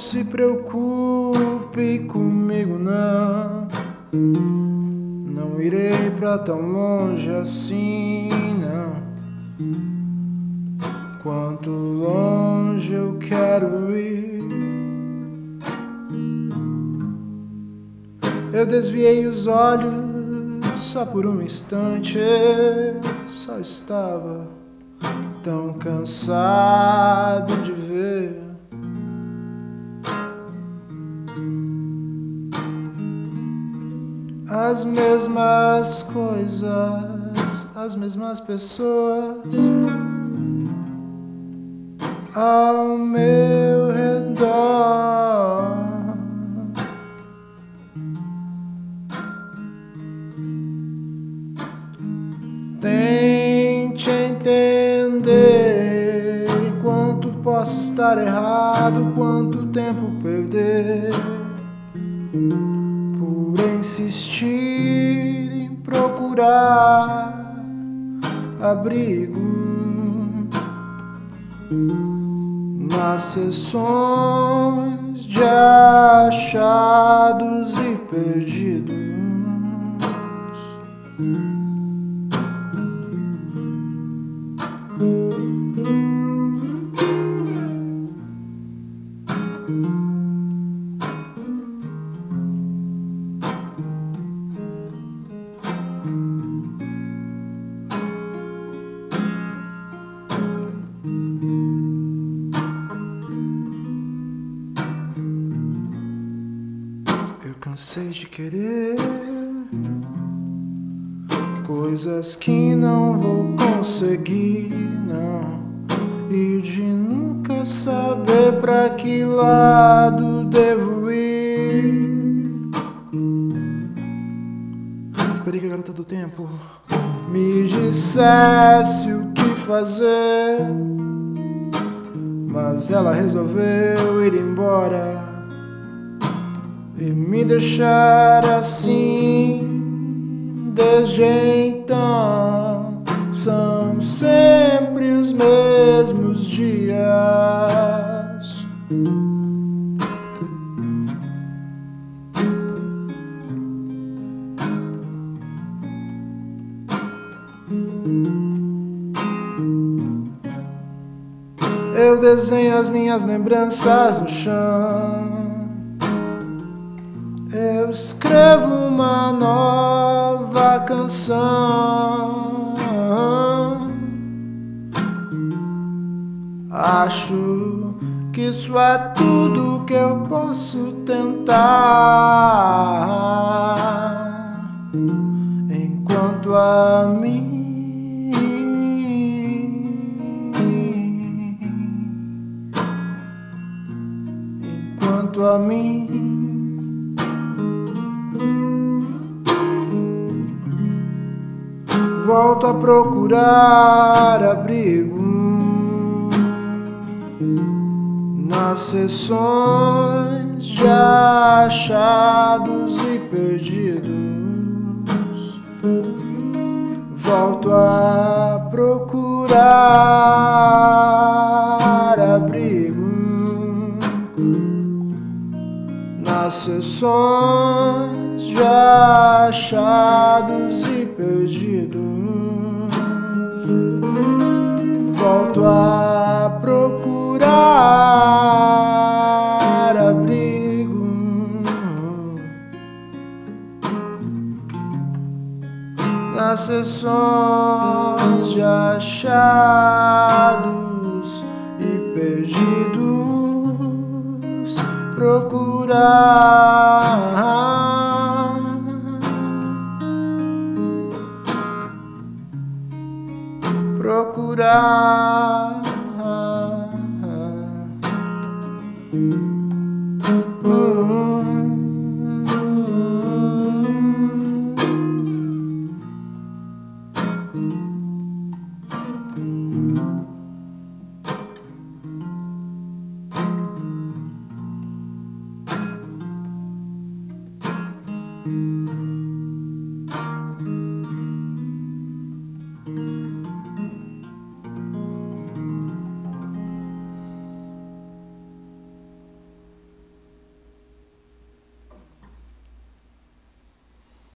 se preocupe comigo, não. Não irei pra tão longe assim, não. Quanto longe eu quero ir. Eu desviei os olhos só por um instante. Eu só estava tão cansado de ver as mesmas coisas, as mesmas pessoas ao meu redor. Tente entender enquanto posso estar errado, quanto tempo perder por insistir em procurar abrigo nas sessões de achados e perdidos. Eu cansei de querer coisas que não vou conseguir, não. E de nunca saber pra que lado devo ir. Esperei que a garota do tempo me dissesse o que fazer, mas ela resolveu ir embora e me deixar assim. Desde então são sempre os mesmos dias. Eu desenho as minhas lembranças no chão. Eu escrevo uma nova canção. Acho que isso é tudo que eu posso tentar. Enquanto a mim volto a procurar abrigo nas sessões de achados e perdidos. Volto a procurar abrigo nas sessões de achados e perdidos. Volto a procurar abrigo nas sessões de achados e perdidos. Procurar